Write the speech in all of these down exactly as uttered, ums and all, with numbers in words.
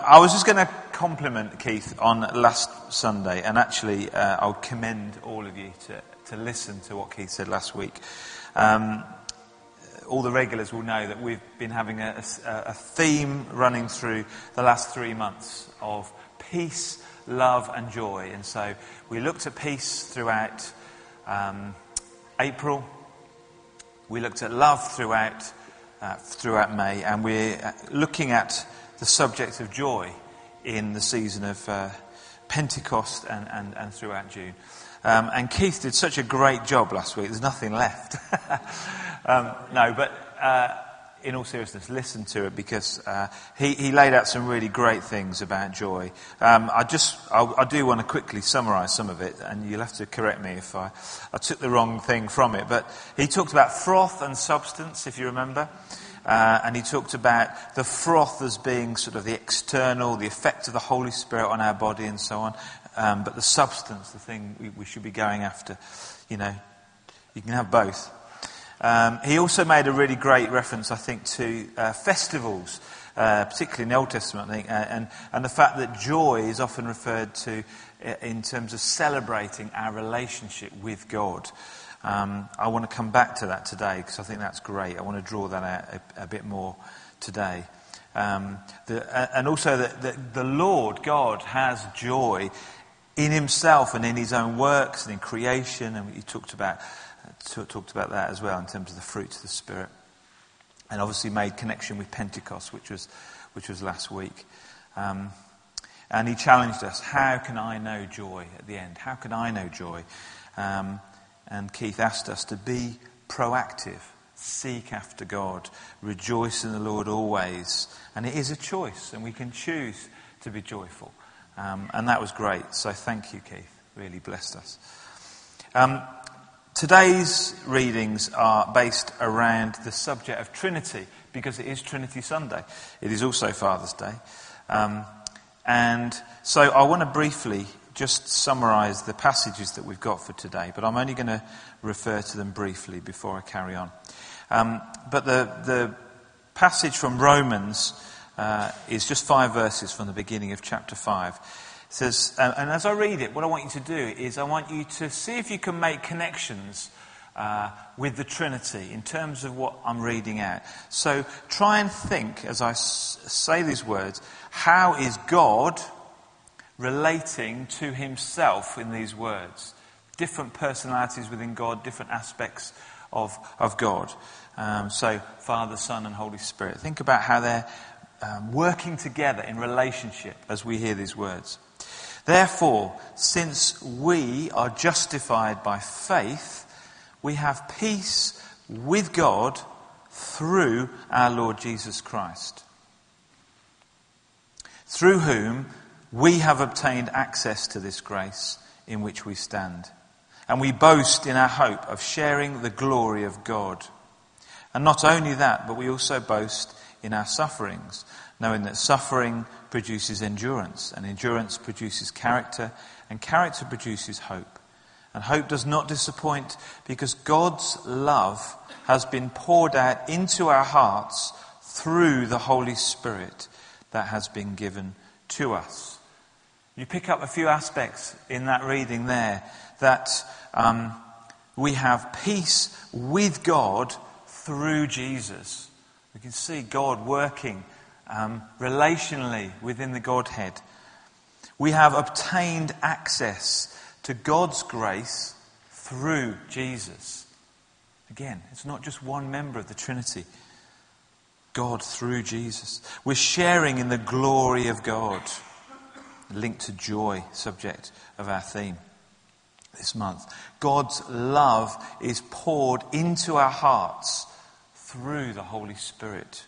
I was just going to compliment Keith on last Sunday, and actually uh, I'll commend all of you to, to listen to what Keith said last week. Um, all the regulars will know that we've been having a, a, a theme running through the last three months of peace, love and joy. And so we looked at peace throughout um, April. We looked at love throughout uh, throughout May, and we're looking at the subject of joy in the season of uh, Pentecost and, and, and throughout June. Um, and Keith did such a great job last week, there's nothing left. um, no, but uh, in all seriousness, listen to it, because uh, he, he laid out some really great things about joy. Um, I just, I, I do want to quickly summarise some of it, and you'll have to correct me if I, I took the wrong thing from it. But he talked about froth and substance, if you remember. Uh, and he talked about the froth as being sort of the external, the effect of the Holy Spirit on our body and so on. Um, but the substance, the thing we, we should be going after. You know, you can have both. Um, he also made a really great reference, I think, to uh, festivals, uh, particularly in the Old Testament, I think, uh, and, and the fact that joy is often referred to uh, in terms of celebrating our relationship with God. Um, I want to come back to that today, because I think that's great. I want to draw that out a, a bit more today. Um, the, and also that the, the Lord God has joy in himself and in his own works and in creation, and he talked about uh, talked about that as well in terms of the fruits of the Spirit, and obviously made connection with Pentecost, which was which was last week. Um, and he challenged us: how can I know joy at the end? How can I know joy? Um, And Keith asked us to be proactive, seek after God, rejoice in the Lord always. And it is a choice, and we can choose to be joyful. Um, and that was great. So thank you, Keith. Really blessed us. Um, today's readings are based around the subject of Trinity, because it is Trinity Sunday. It is also Father's Day. Um, and so I want to briefly just summarise the passages that we've got for today, but I'm only going to refer to them briefly before I carry on. Um, but the, the passage from Romans uh, is just five verses from the beginning of chapter five. It says, uh, and as I read it, what I want you to do is I want you to see if you can make connections uh, with the Trinity in terms of what I'm reading out. So try and think, as I s- say these words, how is God relating to himself in these words? Different personalities within God, different aspects of, of God. Um, so, Father, Son and Holy Spirit. Think about how they're um, working together in relationship as we hear these words. Therefore, since we are justified by faith, we have peace with God through our Lord Jesus Christ, through whom we have obtained access to this grace in which we stand. And we boast in our hope of sharing the glory of God. And not only that, but we also boast in our sufferings, knowing that suffering produces endurance, and endurance produces character, and character produces hope. And hope does not disappoint, because God's love has been poured out into our hearts through the Holy Spirit that has been given to us. You pick up a few aspects in that reading there, that um, we have peace with God through Jesus. We can see God working um, relationally within the Godhead. We have obtained access to God's grace through Jesus. Again, it's not just one member of the Trinity. God through Jesus. We're sharing in the glory of God. Linked to joy, subject of our theme this month. God's love is poured into our hearts through the Holy Spirit.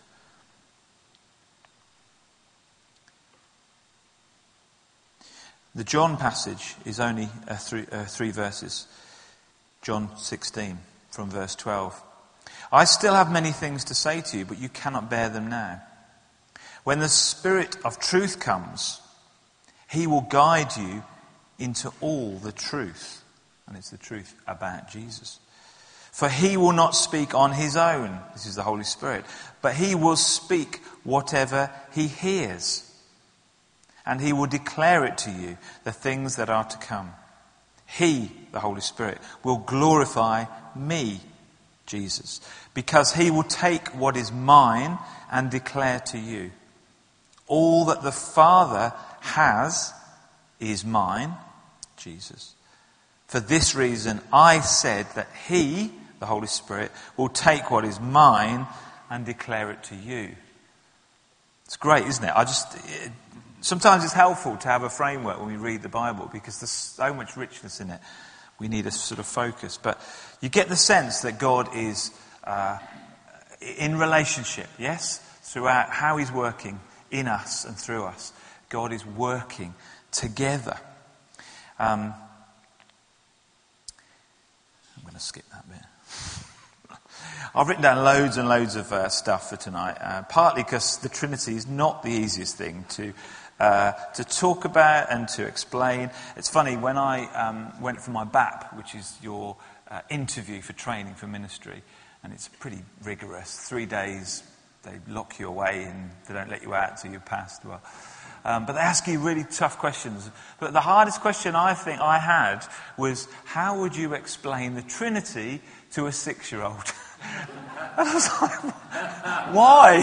The John passage is only uh, three, uh, three verses. John sixteen from verse twelve. I still have many things to say to you, but you cannot bear them now. When the Spirit of truth comes, he will guide you into all the truth. And it's the truth about Jesus. For he will not speak on his own. This is the Holy Spirit. But he will speak whatever he hears. and he will declare it to you, the things that are to come. He, the Holy Spirit, will glorify me, Jesus, because he will take what is mine and declare to you. All that the Father has is mine, Jesus. For this reason, I said that he, the Holy Spirit, will take what is mine and declare it to you. It's great, isn't it? I just it, sometimes it's helpful to have a framework when we read the Bible because there's so much richness in it. We need a sort of focus, but you get the sense that God is uh, in relationship, yes, throughout how he's working in us and through us. God is working together. Um, I'm going to skip that bit. I've written down loads and loads of uh, stuff for tonight, uh, partly because the Trinity is not the easiest thing to uh, to talk about and to explain. It's funny, when I um, went for my B A P, which is your uh, interview for training for ministry, and it's pretty rigorous, three days, they lock you away and they don't let you out until you've passed. Well, um, but they ask you really tough questions. But the hardest question I think I had was, how would you explain the Trinity to a six-year-old? And I was like, why?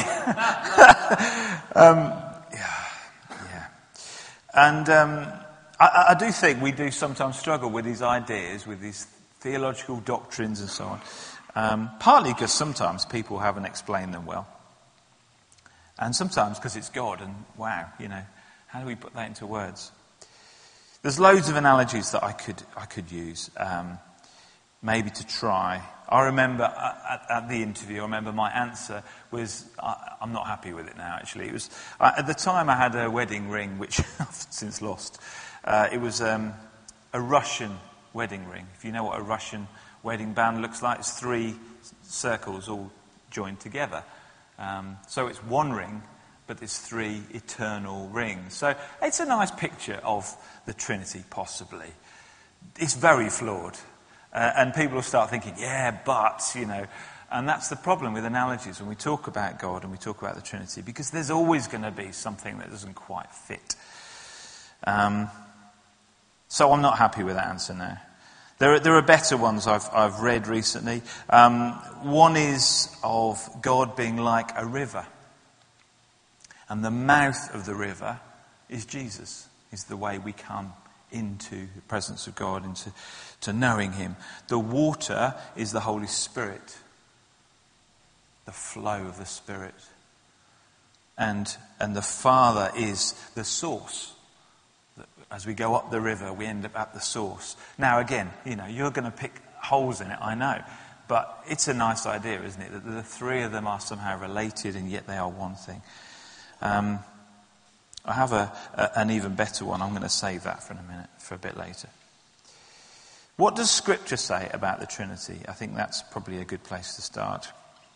um, yeah, yeah. And um, I, I do think we do sometimes struggle with these ideas, with these theological doctrines and so on. Um, partly because sometimes people haven't explained them well. And sometimes because it's God and wow, you know, how do we put that into words? There's loads of analogies that I could I could use, um, maybe to try. I remember at, at the interview, I remember my answer was, I, I'm not happy with it now actually. It was, uh, at the time I had a wedding ring, which I've since lost. Uh, it was um, a Russian wedding ring. If you know what a Russian wedding band looks like, it's three circles all joined together. Um, so it's one ring, but there's three eternal rings. So it's a nice picture of the Trinity, possibly. It's very flawed. Uh, and people will start thinking, yeah, but, you know. And that's the problem with analogies when we talk about God and we talk about the Trinity, because there's always going to be something that doesn't quite fit. Um, so I'm not happy with that answer now. There are, there are better ones I've, I've read recently. Um, one is of God being like a river. And the mouth of the river is Jesus, is the way we come into the presence of God, into to knowing him. The water is the Holy Spirit, the flow of the Spirit. And, and the Father is the source. As we go up the river, we end up at the source. Now, again, you know, you're going to pick holes in it, I know. But it's a nice idea, isn't it? That the three of them are somehow related and yet they are one thing. Um, I have a, a, an even better one. I'm going to save that for a minute, for a bit later. What does Scripture say about the Trinity? I think that's probably a good place to start.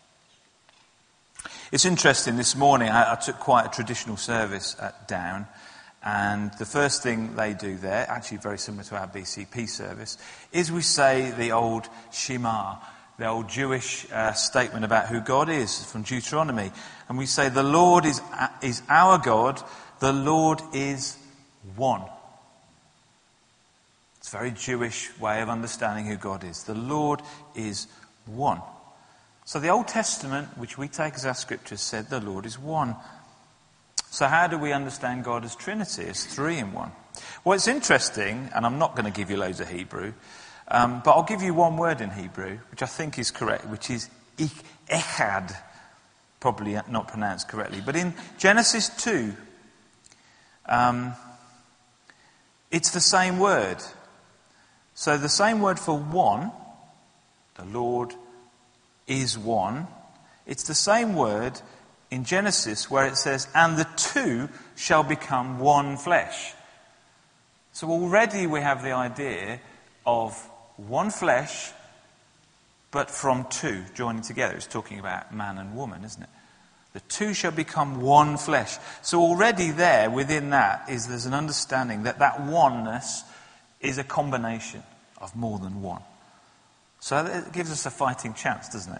It's interesting, this morning I, I took quite a traditional service at Down. And the first thing they do there, actually very similar to our B C P service, is we say the old Shema, the old Jewish uh, statement about who God is from Deuteronomy. And we say, the Lord is, is our God, the Lord is one. It's a very Jewish way of understanding who God is. The Lord is one. So the Old Testament, which we take as our scriptures, said the Lord is one. So how do we understand God as Trinity, as three in one? Well, it's interesting, and I'm not going to give you loads of Hebrew, um, but I'll give you one word in Hebrew, which I think is correct, which is echad. Probably not pronounced correctly. But in Genesis two, um, it's the same word. So the same word for one, the Lord is one, it's the same word in Genesis where it says, and the two shall become one flesh. So already we have the idea of one flesh, but from two joining together. It's talking about man and woman, isn't it? The two shall become one flesh. So already there, within that, is there's an understanding that that oneness is a combination of more than one. So it gives us a fighting chance, doesn't it?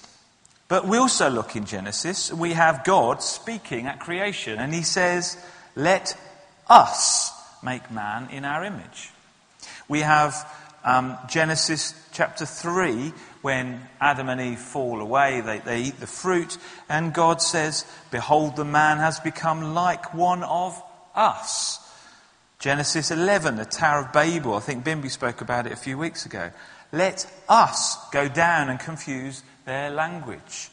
But we also look in Genesis, we have God speaking at creation, and he says, Let us make man in our image. We have um, Genesis chapter three, when Adam and Eve fall away, they, they eat the fruit, and God says, behold, the man has become like one of us. Genesis eleven, the Tower of Babel. I think Bimby spoke about it a few weeks ago. Let us go down and confuse their language.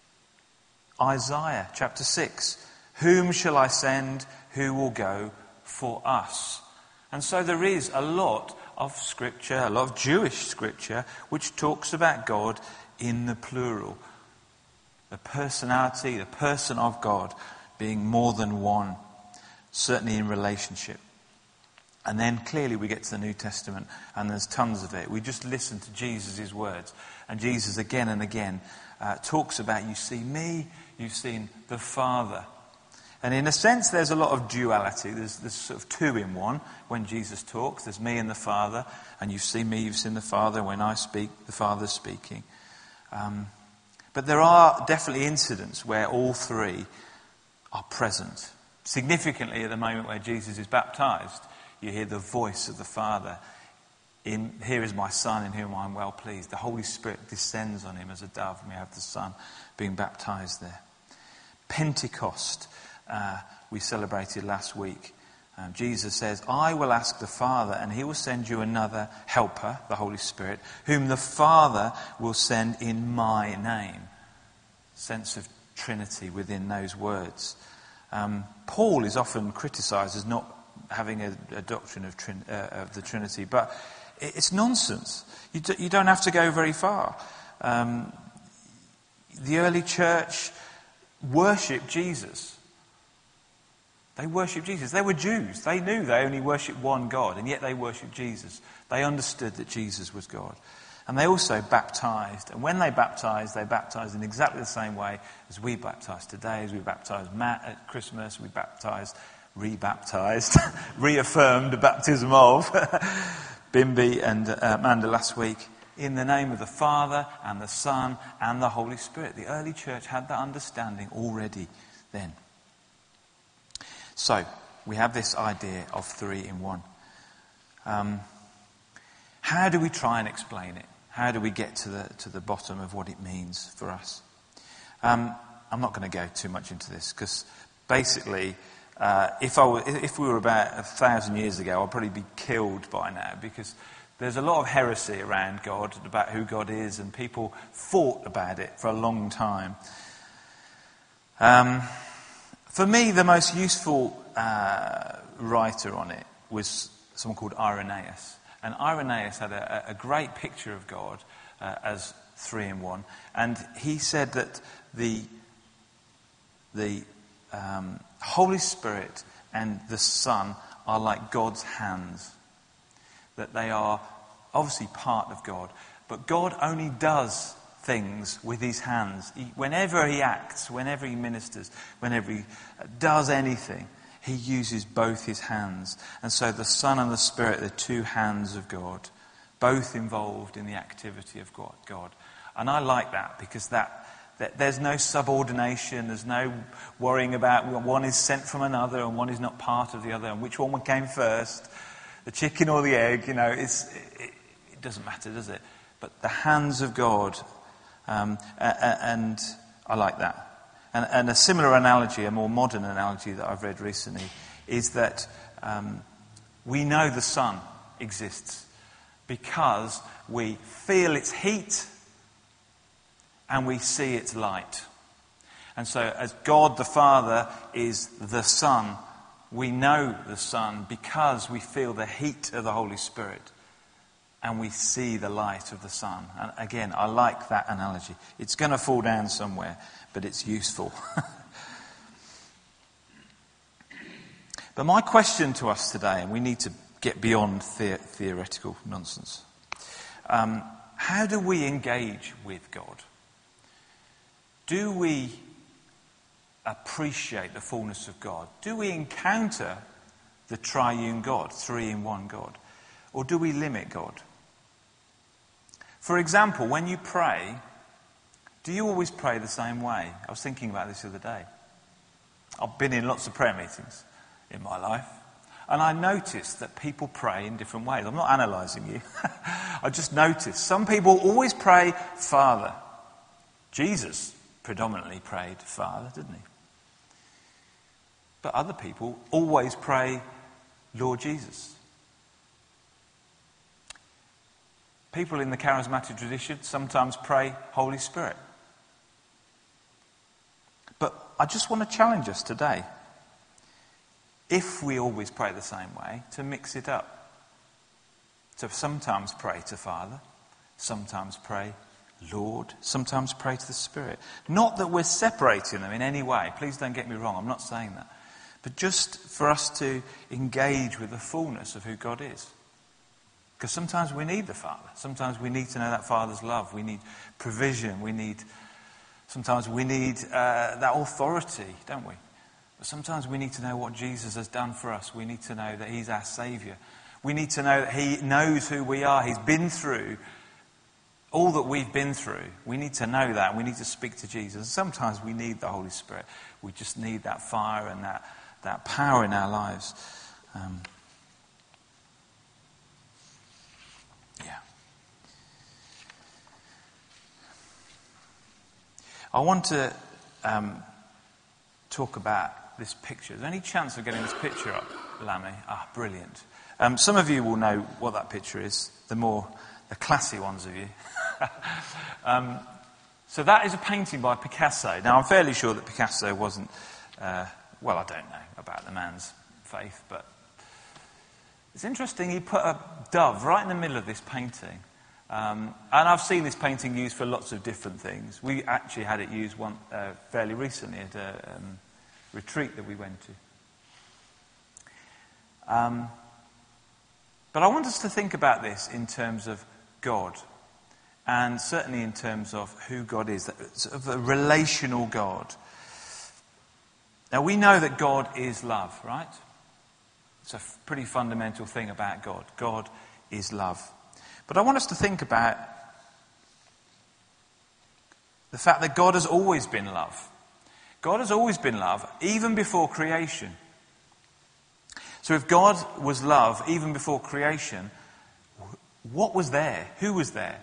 Isaiah chapter six. Whom shall I send? Who will go for us? And so there is a lot of scripture, a lot of Jewish scripture, which talks about God in the plural. The personality, the person of God being more than one, certainly in relationship. And then clearly we get to the New Testament, and there's tons of it. We just listen to Jesus' words. And Jesus again and again uh, talks about, you see me, you've seen the Father. And in a sense, there's a lot of duality. There's, there's sort of two in one when Jesus talks. There's me and the Father, and you've seen me, you've seen the Father. When I speak, the Father's speaking. Um, but there are definitely incidents where all three are present. Significantly, at the moment where Jesus is baptized, you hear the voice of the Father. In, here is my Son in whom I am well pleased. The Holy Spirit descends on him as a dove, and we have the Son being baptized there. Pentecost, uh, we celebrated last week. Um, Jesus says, I will ask the Father, and he will send you another helper, the Holy Spirit, whom the Father will send in my name. Sense of Trinity within those words. Um, Paul is often criticised as not having a, a doctrine of, trin, uh, of the Trinity, but it's nonsense. You, do, you don't have to go very far. Um, the early church worshipped Jesus. They worshipped Jesus. They were Jews. They knew they only worshipped one God, and yet they worshipped Jesus. They understood that Jesus was God. And they also baptized. And when they baptized, they baptized in exactly the same way as we baptize today, as we baptize Matt at Christmas, we baptized, re-baptized, reaffirmed the baptism of Bimby and uh, Amanda last week, in the name of the Father and the Son and the Holy Spirit. The early church had that understanding already then. So, we have this idea of three in one. Um, how do we try and explain it? How do we get to the to the bottom of what it means for us? Um, I'm not going to go too much into this, because basically, uh, if I were, if we were about a thousand years ago, I'd probably be killed by now, because there's a lot of heresy around God, about who God is, and people fought about it for a long time. Um, for me, the most useful uh, writer on it was someone called Irenaeus. And Irenaeus had a, a great picture of God uh, as three in one. And he said that the, the um, Holy Spirit and the Son are like God's hands. That they are obviously part of God. But God only does things with his hands. He, whenever he acts, whenever he ministers, whenever he does anything, he uses both his hands. And so the Son and the Spirit are two hands of God, both involved in the activity of God. And I like that, because that, that there's no subordination, there's no worrying about one is sent from another and one is not part of the other, and which one came first, the chicken or the egg, you know, it's, it, it doesn't matter, does it? But the hands of God, um, and I like that. And, and a similar analogy, a more modern analogy that I've read recently, is that um, we know the sun exists because we feel its heat and we see its light. And so as God the Father is the Son, we know the Son because we feel the heat of the Holy Spirit and we see the light of the sun. And again, I like that analogy. It's going to fall down somewhere, but it's useful. But my question to us today, and we need to get beyond the- theoretical nonsense, um, how do we engage with God? Do we appreciate the fullness of God? Do we encounter the triune God, three in one God? Or do we limit God? For example, when you pray, do you always pray the same way? I was thinking about this the other day. I've been in lots of prayer meetings, in my life. And I noticed that people pray in different ways. I'm not analysing you. I just noticed. Some people always pray, Father. Jesus predominantly prayed, Father, didn't he? But other people always pray, Lord Jesus. People in the charismatic tradition sometimes pray, Holy Spirit. But I just want to challenge us today, if we always pray the same way, to mix it up. To sometimes pray to Father, sometimes pray Lord, sometimes pray to the Spirit. Not that we're separating them in any way. Please don't get me wrong, I'm not saying that. But just for us to engage with the fullness of who God is. Because sometimes we need the Father. Sometimes we need to know that Father's love. We need provision. We need... Sometimes we need uh, that authority, don't we? But sometimes we need to know what Jesus has done for us. We need to know that he's our Saviour. We need to know that he knows who we are. He's been through all that we've been through. We need to know that. We need to speak to Jesus. And sometimes we need the Holy Spirit. We just need that fire and that, that power in our lives. Um, yeah. I want to um, talk about this picture. Is there any chance of getting this picture up, Lammy? Ah, brilliant. Um, some of you will know what that picture is, the more, the classy ones of you. um, so that is a painting by Picasso. Now, I'm fairly sure that Picasso wasn't, uh, well, I don't know about the man's faith, but it's interesting, he put a dove right in the middle of this painting. Um, and I've seen this painting used for lots of different things. We actually had it used one, uh, fairly recently at a um, retreat that we went to. Um, but I want us to think about this in terms of God, and certainly in terms of who God is, sort of a relational God. Now, we know that God is love, right? It's a pretty fundamental thing about God. God is love. But I want us to think about the fact that God has always been love. God has always been love, even before creation. So if God was love, even before creation, what was there? Who was there?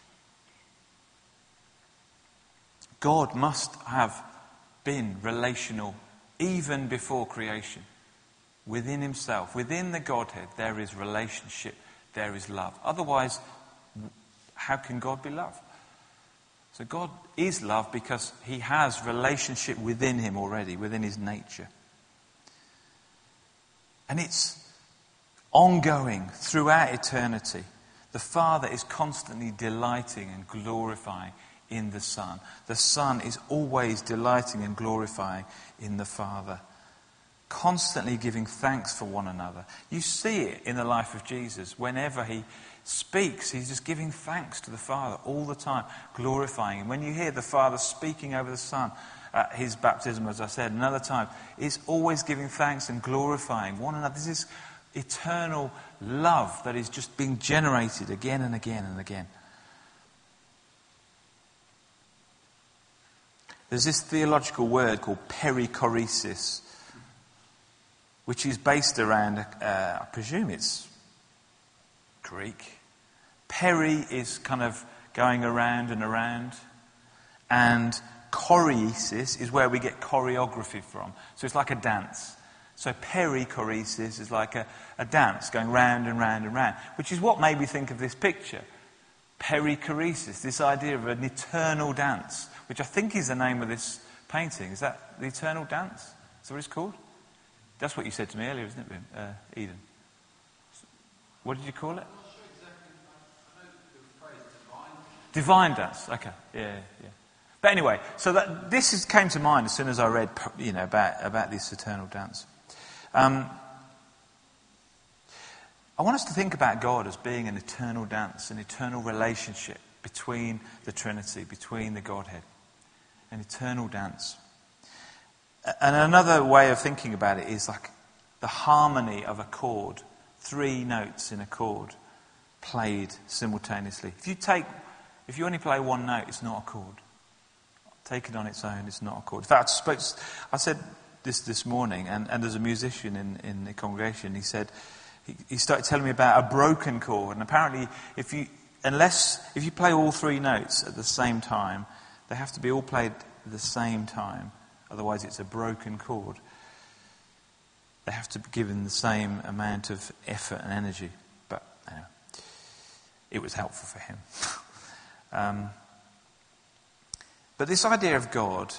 God must have been relational even before creation. Within himself, within the Godhead, there is relationship. There is love. Otherwise, how can God be love? So God is love because he has relationship within him already, within his nature. And it's ongoing throughout eternity. The Father is constantly delighting and glorifying in the Son. The Son is always delighting and glorifying in the Father. Constantly giving thanks for one another. You see it in the life of Jesus. Whenever he speaks, he's just giving thanks to the Father all the time, glorifying him. When you hear the Father speaking over the Son at his baptism, as I said, another time, he's always giving thanks and glorifying one another. This is eternal love that is just being generated again and again and again. There's this theological word called perichoresis, which is based around, uh, I presume it's Greek. Peri is kind of going around and around. And choresis is where we get choreography from. So it's like a dance. So perichoresis is like a, a dance going round and round and round, which is what made me think of this picture. Perichoresis, this idea of an eternal dance, which I think is the name of this painting. Is that the eternal dance? Is that what it's called? That's what you said to me earlier, isn't it, uh, Eden? What did you call it? I'm not sure exactly. I know the phrase divine. Divine dance. Okay. Yeah, yeah. But anyway, so that this is, came to mind as soon as I read, you know, about about this eternal dance. Um, I want us to think about God as being an eternal dance, an eternal relationship between the Trinity, between the Godhead, an eternal dance. And another way of thinking about it is like the harmony of a chord, three notes in a chord played simultaneously. If you take, if you only play one note, it's not a chord. Take it on its own, it's not a chord. In fact, I, spoke, I said this this morning, and, and as a musician in, in the congregation, he said, he, he started telling me about a broken chord, and apparently if you, unless, if you play all three notes at the same time, they have to be all played at the same time, otherwise it's a broken chord. They have to be given the same amount of effort and energy, but you know, it was helpful for him. um, but this idea of God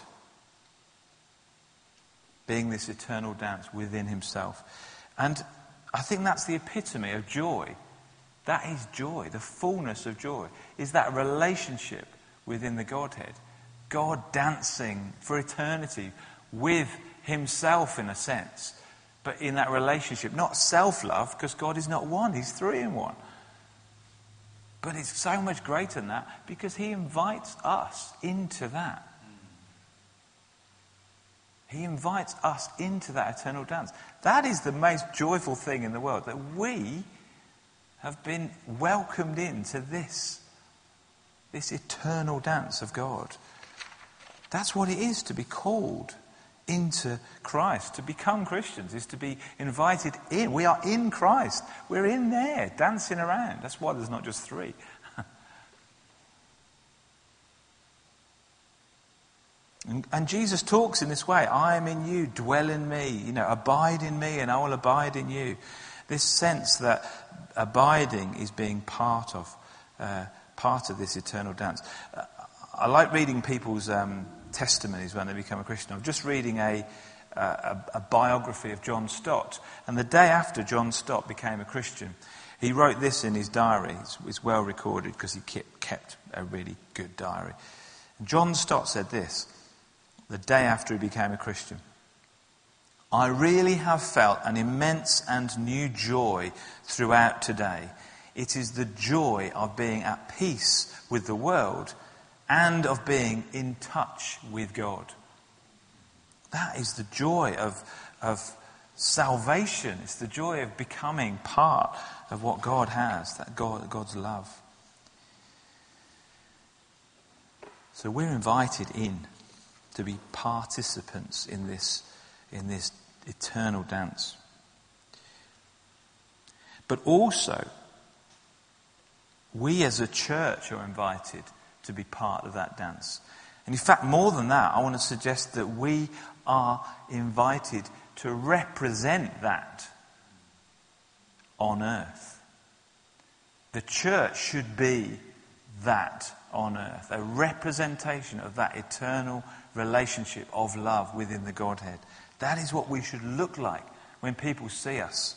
being this eternal dance within himself. And I think that's the epitome of joy. That is joy. The fullness of joy is that relationship within the Godhead. God dancing for eternity with himself in a sense. But in that relationship, not self-love, because God is not one, he's three in one. But it's so much greater than that because he invites us into that. He invites us into that eternal dance. That is the most joyful thing in the world, that we have been welcomed into this, this eternal dance of God. That's what it is to be called into Christ. To become Christians is to be invited in. We are in Christ. We're in there, dancing around. That's why there's not just three. And, and Jesus talks in this way. I am in you, dwell in me. You know, abide in me and I will abide in you. This sense that abiding is being part of, uh, part of this eternal dance. Uh, I like reading people's um, testimonies when they become a Christian. I'm just reading a, uh, a, a biography of John Stott. And the day after John Stott became a Christian, he wrote this in his diary. It's, it's well recorded because he kept, kept a really good diary. And John Stott said this, the day after he became a Christian. I really have felt an immense and new joy throughout today. It is the joy of being at peace with the world and of being in touch with God. That is the joy of, of salvation. It's the joy of becoming part of what God has, that God, God's love. So we're invited in to be participants in this, in this eternal dance. But also, we as a church are invited to be part of that dance. And in fact, more than that, I want to suggest that we are invited to represent that on earth. The church should be that on earth, a representation of that eternal relationship of love within the Godhead. That is what we should look like when people see us.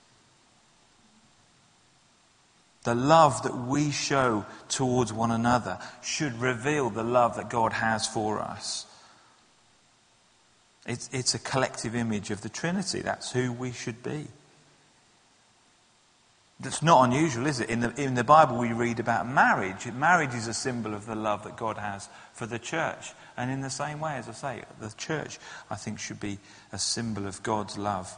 The love that we show towards one another should reveal the love that God has for us. It's, it's a collective image of the Trinity. That's who we should be. That's not unusual, is it? In the, in the Bible we read about marriage. Marriage is a symbol of the love that God has for the church. And in the same way, as I say, the church, I think, should be a symbol of God's love.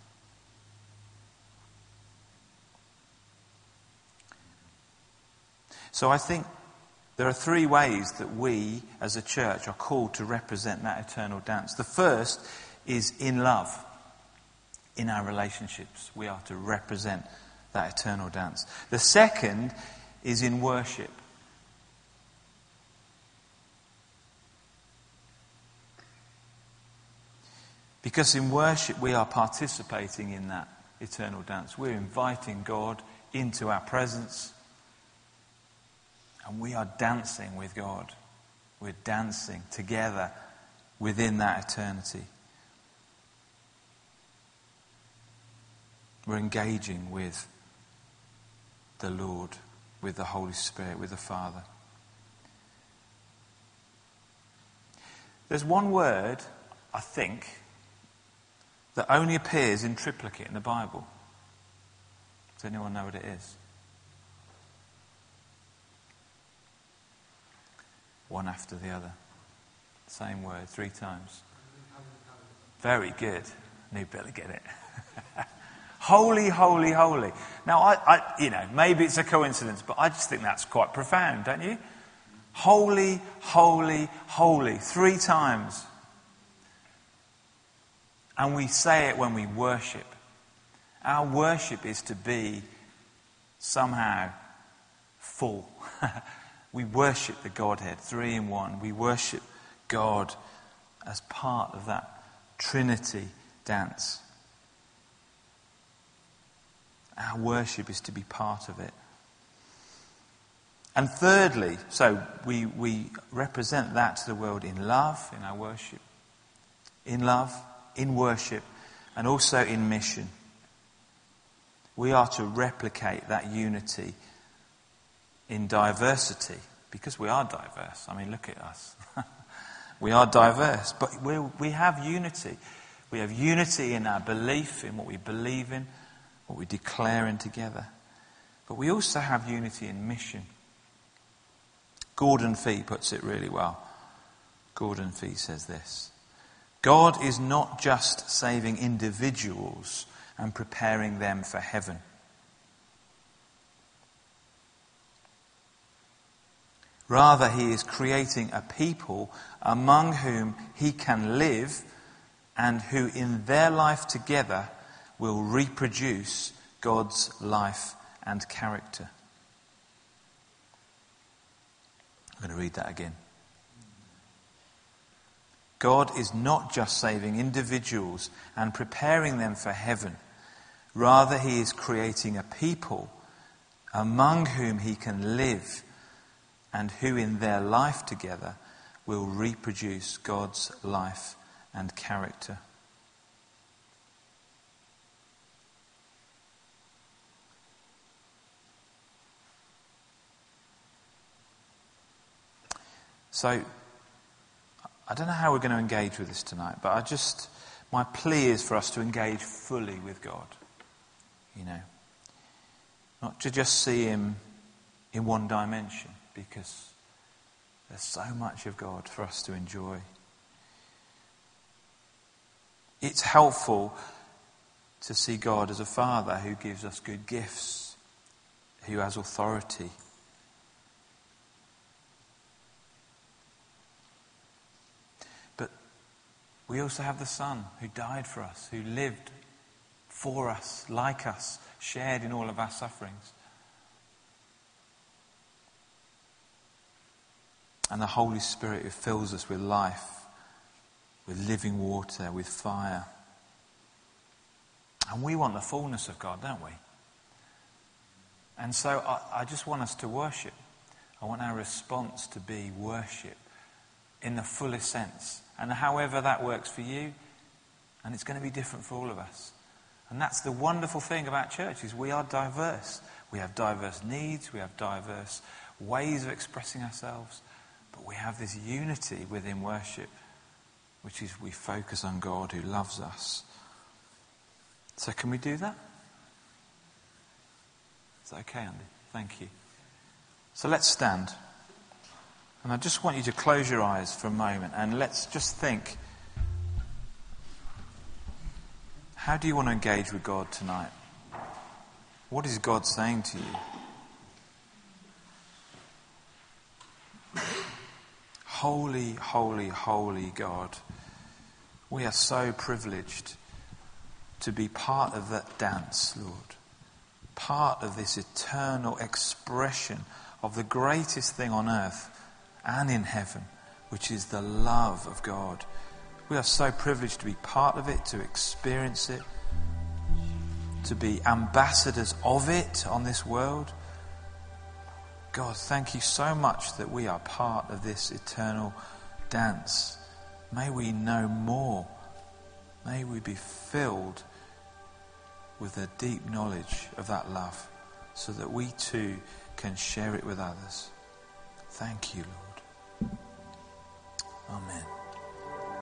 So I think there are three ways that we, as a church, are called to represent that eternal dance. The first is in love. In our relationships, we are to represent that eternal dance. The second is in worship. Because in worship we are participating in that eternal dance. We're inviting God into our presence. And we are dancing with God. We're dancing together within that eternity. We're engaging with the Lord, with the Holy Spirit, with the Father. There's one word, I think, that only appears in triplicate in the Bible. Does anyone know what it is? One after the other. Same word, three times. Very good. Knew Billy get it. Holy, holy, holy. Now, I, I, you know, maybe it's a coincidence, but I just think that's quite profound, don't you? Holy, holy, holy. Three times. And we say it when we worship. Our worship is to be somehow full. We worship the Godhead, three in one. We worship God as part of that Trinity dance. Our worship is to be part of it. And thirdly, so we, we represent that to the world in love, in our worship. In love, in worship, and also in mission. We are to replicate that unity in diversity, because we are diverse. I mean, look at us. We are diverse, but we we have unity. We have unity in our belief, in what we believe in, what we declare in together. But we also have unity in mission. Gordon Fee puts it really well. Gordon Fee says this: God is not just saving individuals and preparing them for heaven. Rather, he is creating a people among whom he can live and who in their life together will reproduce God's life and character. I'm going to read that again. God is not just saving individuals and preparing them for heaven. Rather, he is creating a people among whom he can live and who in their life together will reproduce God's life and character. So, I don't know how we're going to engage with this tonight, but I just, my plea is for us to engage fully with God. You know, not to just see him in one dimension, because there's so much of God for us to enjoy. It's helpful to see God as a Father who gives us good gifts, who has authority. But we also have the Son who died for us, who lived for us, like us, shared in all of our sufferings. And the Holy Spirit who fills us with life, with living water, with fire. And we want the fullness of God, don't we? And so I, I just want us to worship. I want our response to be worship in the fullest sense. And however that works for you, and it's going to be different for all of us. And that's the wonderful thing about church, is we are diverse. We have diverse needs, we have diverse ways of expressing ourselves. But we have this unity within worship, which is we focus on God who loves us. So can we do that? Is that okay, Andy? Thank you. So let's stand. And I just want you to close your eyes for a moment and let's just think, how do you want to engage with God tonight? What is God saying to you? Holy, holy, holy God, we are so privileged to be part of that dance, Lord. Part of this eternal expression of the greatest thing on earth and in heaven, which is the love of God. We are so privileged to be part of it, to experience it, to be ambassadors of it on this world. God, thank you so much that we are part of this eternal dance. May we know more. May we be filled with a deep knowledge of that love so that we too can share it with others. Thank you, Lord. Amen.